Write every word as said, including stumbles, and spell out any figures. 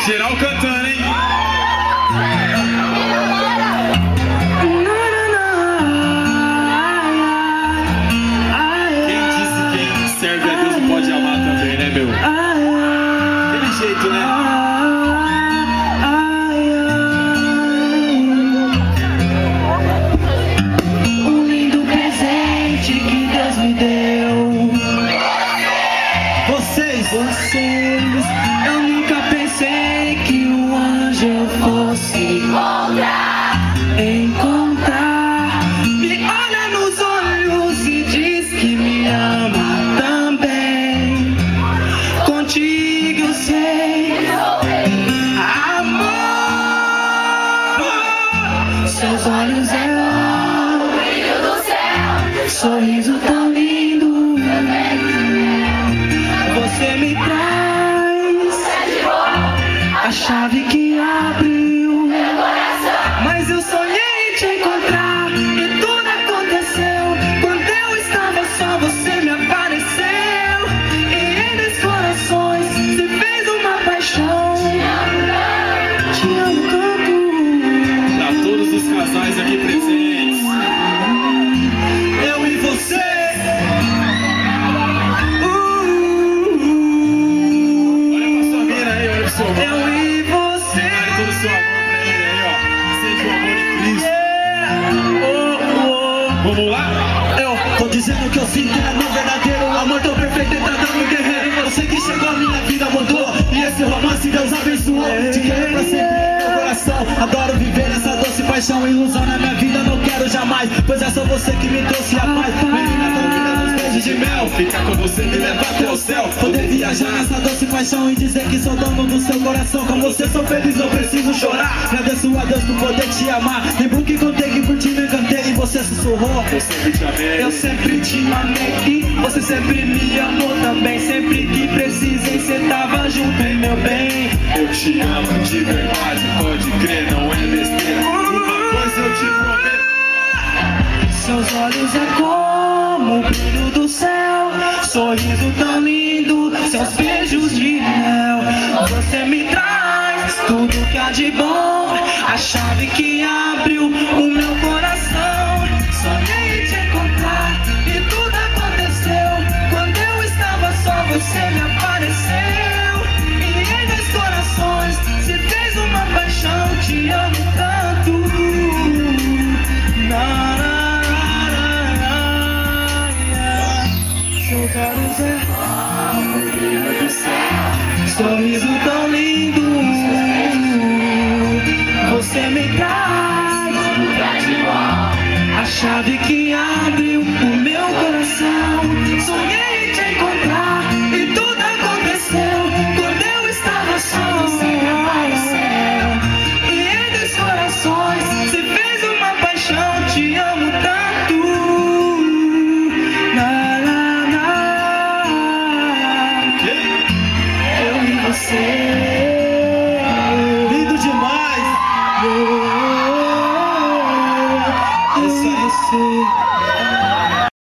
Geral cantando, hein? Quem disse quem serve a Deus não pode amar também, né, meu? Aquele jeito, né? Um lindo presente que Deus me deu. Vocês, Vocês, eu nunca pensei que um anjo eu fosse encontrar. Me olha nos olhos e diz que me ama também. Contigo eu sei amor. Seus olhos é o brilho do céu, sorriso tão lindo. Você me traz a chave que abriu meu coração. Mas eu sonhei em te encontrar e tudo aconteceu. Quando eu estava só, você me apareceu. E em meus corações se fez uma paixão. Te amo tanto. pra todos os casais aqui presentes, Eu e você. olha pra sua mina aí, olha pro seu amor. Eu e você. Dá todo o seu amor pra ele aí, ó. Seja o amor em Cristo. Vamos lá? Eu tô dizendo que eu sinto é meu verdadeiro amor, tão perfeito e tratando guerreiro. Você que chegou, minha vida mudou. E esse romance Deus abençoou. Te quero pra sempre no meu coração. Adoro viver essa doce paixão. Ilusão na minha vida não quero jamais, pois é só você que me trouxe a paz. Menina tão linda nos beijos de mel. Ficar com você me leva até o céu. Poder viajar nessa doce paixão e dizer que sou dono do seu coração. Com você sou feliz, eu preciso chorar. Agradeço a Deus por poder te amar. Lembro que contei que por ti me encantei e você sussurrou. Eu sempre te amei. Eu sempre te amei e você sempre me amou também. Sempre que precisei, cê tava junto, hein, meu bem. Eu te amo de verdade, pode crer, não é besteira. Uma coisa eu te prometo. Seus olhos é como o brilho do céu, sorriso tão lindo, seus beijos de mel. Você me traz tudo que há de bom, a chave que abriu o meu coração. Sonhei em te encontrar e tudo aconteceu. Quando eu estava só, você me apareceu. E em meus corações se fez uma paixão. Te amo tanto. Na, na, na, na, seus olhos é o brilho do céu, sorriso tão